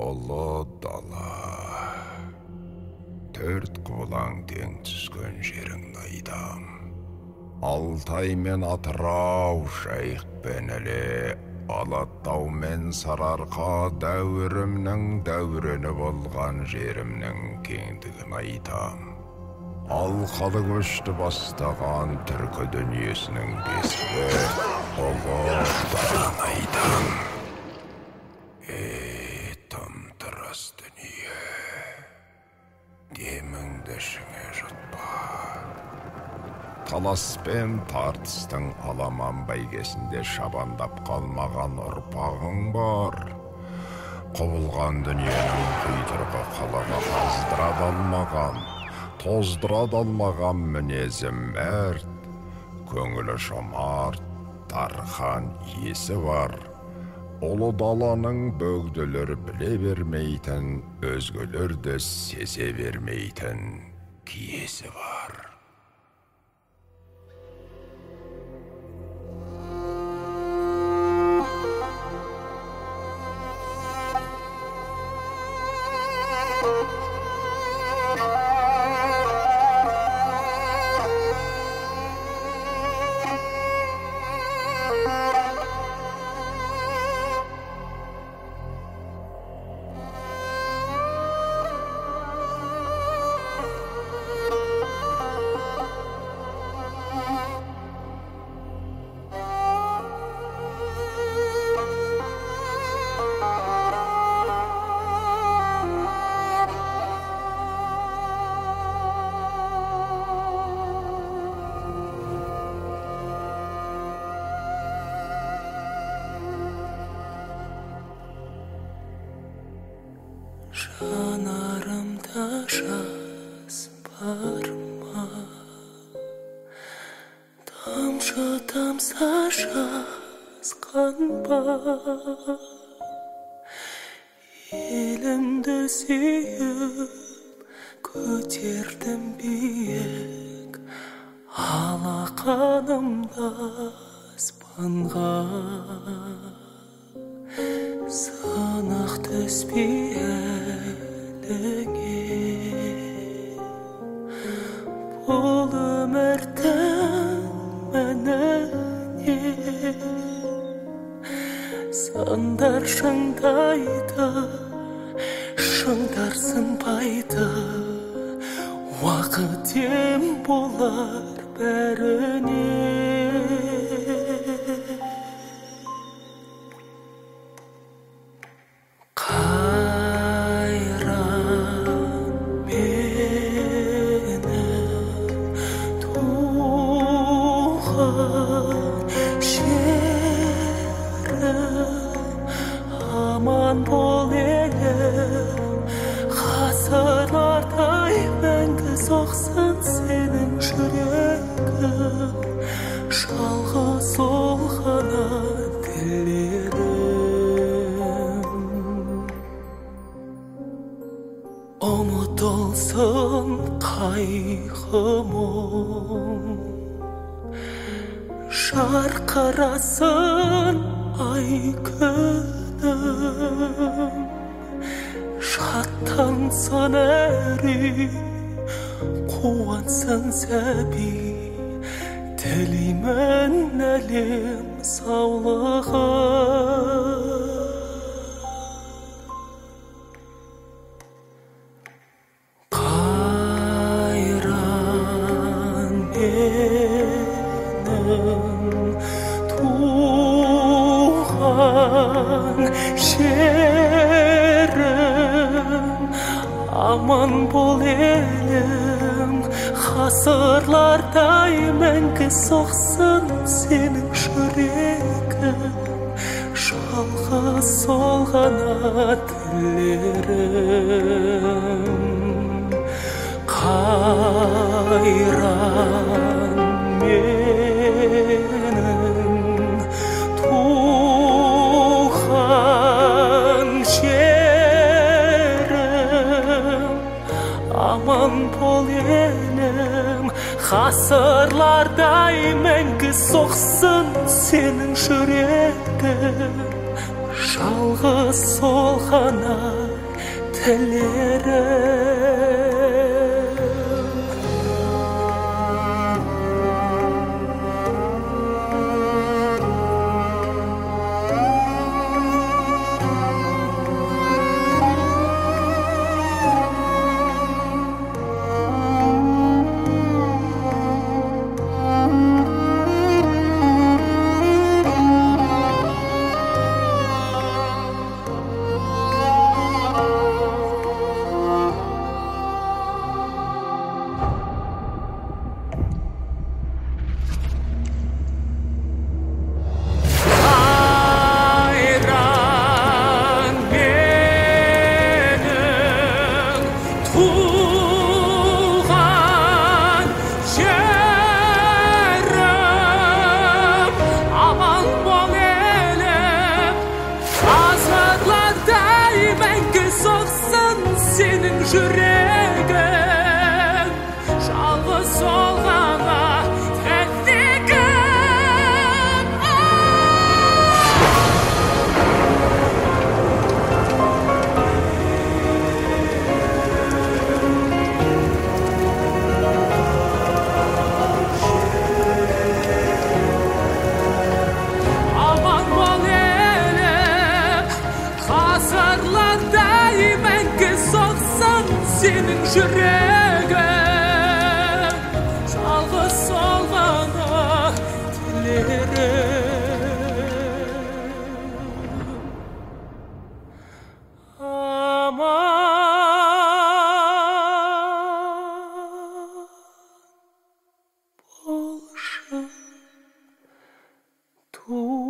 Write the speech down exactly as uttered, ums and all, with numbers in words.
Ұлы дала, төрт құбылаң тең түскен жерің айдам. Алтай мен Атырау, Жайық пен Іле, Алатау мен Сарыарқа дәуірімнің дәурені болған жерімнің кеңдігін айтам. Алқалы көшті бастаған түркі дүниесінің бесігі ұлы даланы айтам. Ей, тым-тырас дүние, деміңді ішіңе жұтпа. Талас пен тартыстың аламан бәйгесінде шабандап қалмаған ұрпағың бар. Құбылған дүниенің құйтырғы қалаға қаздыра далмаған, тоздыра далмаған мінезі мәрт, көңілі жомарт, дархан иесі бар. Ұлы даланың бөгделер біле бермейтін, өзгелерді сезе бермейтін киесі бар. Жанарымда жас бар ма? Тамшы тамса жазған ба? Елімді сүйіп көтердім биік, алақанымда аспанға. Сынақ түспей әліңе, бұл өмірдің мәніне. Сандар шыңдайды, шыңдар сынбайды, уақыт ем болар бәріне. Аман бол елім, ғасырлардай мәңгі соқсын сенің жүрегің. Жалғыз ол ғана тілерім. Ұмытылсын қайғы мұң, жарқырасын ай күнім. Шаттансын әр үй, қуансын сәби, тілеймін әлем саулығын. Қайран менің туған жерім, аман бол елім, ғасырлардай мәңгі соқсын сенің жүрегің. Жалғыз сол ғана тілерім. Қайран менің туған жерім, аман бол елім, ғасырлардай мәңгі соқсын сенің жүрегің. Жалғыз сол ғана Senin yüreğin жалғыз olғана тәттігім. Aman бол елім, ғасырларда мәңгі соқсын senin yüreğin, жалғыз солғана тілерім. Aman болшы туғаным.